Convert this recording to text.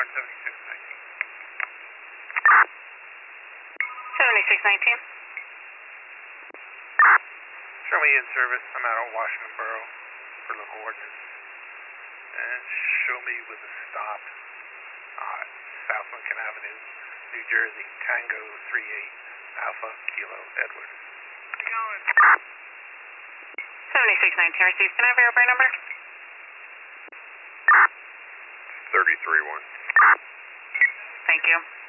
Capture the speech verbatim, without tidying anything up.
seventy-six nineteen. seventy-six nineteen. Show me in service. I'm out on Washington Borough for local ordinance. And show me with a stop on South Lincoln Avenue, New Jersey, Tango three eight, Alpha Kilo Edward. Going. seventy-six nineteen received. Can I have your operator number? thirty-three one. Thank you.